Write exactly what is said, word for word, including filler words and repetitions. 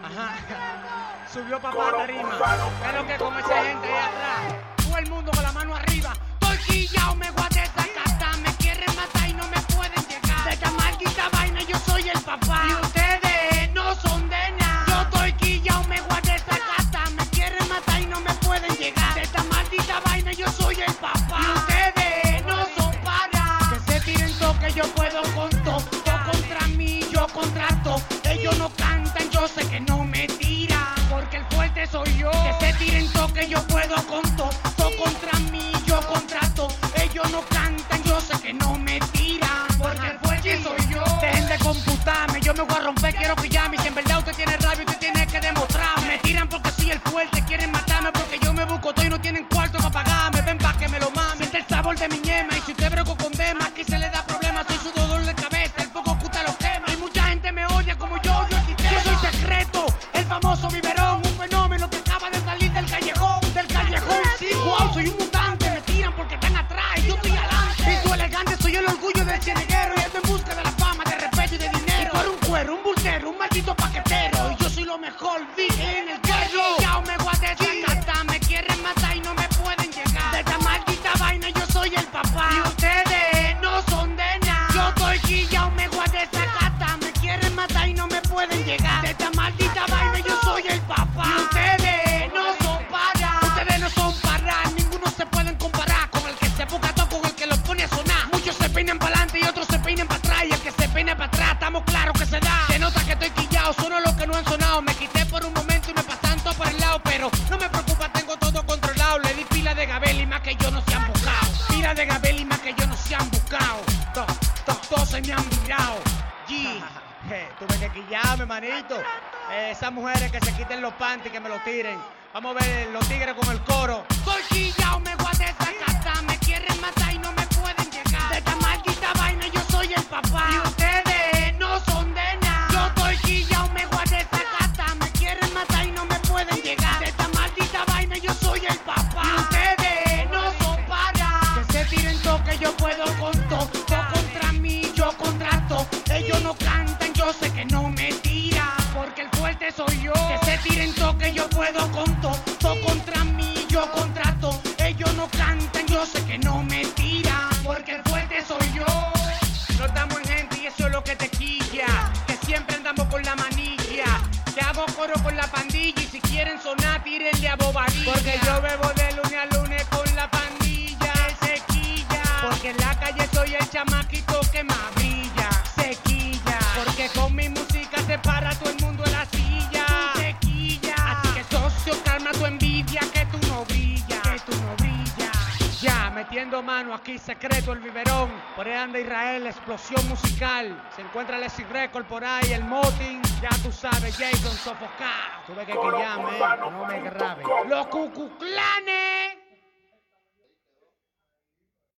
Ajá. Subió papá a tarima. Pero que con esa gente ahí atrás. Todo el mundo con la mano arriba. Estoy quillao, me voy a desacatar. Me quieren matar y no me pueden llegar. De esta maldita vaina yo soy el papá. Y ustedes no son de nada. Yo estoy quillao, me voy a desacatar. Me quieren matar y no me pueden llegar. De esta maldita vaina yo soy el papá. Y ustedes no son para. Que se tiren toque, yo puedo con todo. Todo contra mí, yo contrato. Ellos no cantan, yo sé que no me tiran. Porque el fuerte soy yo. Que se tiren toque, yo puedo con todo. Todo contra mí, yo contrato. Ellos no cantan, yo sé que no me tiran. Porque el fuerte soy yo. Dejen de computarme, yo me voy a romper, quiero pillarme. Si en verdad usted tiene rabia, usted tiene que demostrarme. Me tiran porque soy el fuerte, quieren matarme porque yo me busco todo y no tienen cuarto para pagarme. Ven pa' que me lo mame. Siente el sabor de mi ñema y si usted broco con dema, aquí se le da problema. Soy su dolor de cabeza, el poco que usted lo quema. Y mucha gente me odia como yo, yo quité. Yo soy secreto, el famoso biberón, un fenómeno que acaba de salir del callejón. Del callejón, sí, wow, soy un mutante. Me tiran porque están atrás y yo estoy adelante. Y tú elegante, soy el orgullo del cieneguero. Y ando en busca de la fama, de respeto y de dinero. Y por un cuero, un bultero, un maldito paquetero. Y yo soy lo mejor, dije en el guerro. Ya me voy a desacatar, me quieren matar y no me pueden llegar. De esta maldita vaina yo soy el papá. Y ustedes no son de nada. Yo estoy quillao, me voy a desacatar. Me quieren matar y no me pueden llegar. De esta maldita vaina yo soy el papá. Y ustedes no son para. Ustedes no son para. Ninguno se pueden comparar con el que se busca todo, con el que lo pone a sonar. Muchos se peinan para adelante y otros se peinan para atrás. Y el que se peina para atrás, estamos claros que se da. Se nota que estoy quillao, solo los que no han sonado. Me quité por un momento y me pasan todo por el lado. Pero no me preocupa, tengo todo controlado. Le di pila de Gabel y más que yo no se han buscado. Pila de Gabel y más que yo no se han buscado. Todos, todos, todos se me han virado. G. Eh, tuve que quillarme, manito. Eh, esas mujeres que se quiten los panties, que me lo tiren. Vamos a ver los tigres con el coro. Soy quillao, me voy a desacatar. Me quieren matar y no me pueden llegar. De esta maldita vaina yo soy el papá. Y ustedes no son de nada. Yo estoy quillao, me voy a desacatar. Me quieren matar y no me pueden llegar. De esta maldita vaina yo soy el papá. Y ustedes no son para. Que se tiren toque, yo puedo con todo. Todo contra mí, yo contrato. Ellos no cantan, yo sé que no me tiran. Porque el fuerte soy yo. Que se tiren toque, yo puedo con todo. Todo contra mí, yo contrato. Ellos no cantan, yo sé que no me tiran. Porque el fuerte soy yo. No estamos en gente y eso es lo que te quilla. Que siempre andamos con la manilla. Que hago coro con la pandilla. Y si quieren sonar, tírenle a bobadilla. Porque yo bebo de lunes a lunes con la pandilla. Sequilla. Porque en la calle soy el chamaquito que más brilla. Sequilla. Porque con mi música se para todo el mundo en la silla. Sequilla. Así que socio, calma tu envidia, que tú no brillas. Que tú no brillas. Ya, metiendo mano aquí, secreto el biberón. Por ahí anda Israel, explosión musical. Se encuentra el Record por ahí, el Motin. Ya tú sabes, Jason sofocado. Tuve que quillarme, no me grabe. Los cucuclanes.